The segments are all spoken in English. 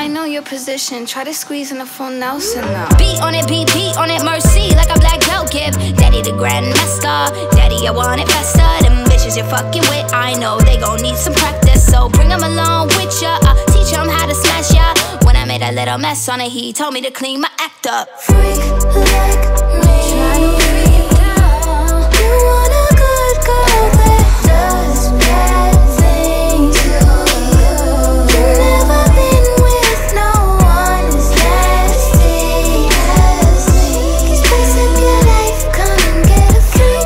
I know your position. Try to squeeze in a full Nelson now. Beat on it, BP on it, mercy, like a black belt give. Daddy the grandmaster, daddy I want it faster. Them bitches you're fucking with, I know they gon' need some practice. So bring them along with ya, teach them how to smash ya. When I made a little mess on it, he told me to clean my act up. Freak like me, try to freak down. You want a good girl that does bad things. You've never been with no one as nasty as me. Just spice up your life, come and get a freak.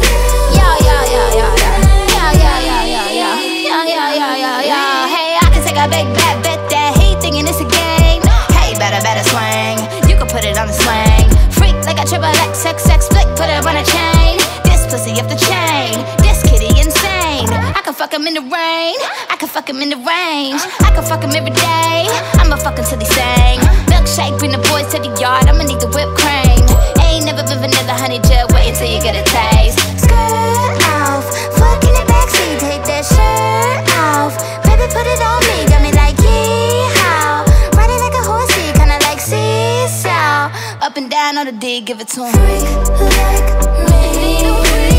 Yeah. Hey, I can take a big bad bet that he thinking it's a game. Hey, better swing. You can put it on the swing. Freak like a triple XXX flick, put it on a chain. This pussy off the chain. This kitty insane. I can fuck him in the rain. I can fuck him in the range. I can fuck him every day. I'ma fuck him till he sing. Milkshake, bring the boys to the yard. I'ma need the whipped cream. Ain't never been vanilla, honey, just wait until you get a taste. Skirt off, fuck in the backseat, take that shirt off. Baby, put it on me, got me like yeehaw. Riding like a horsey, kinda like seesaw. Up and down on the D, give it to him. Freak like me.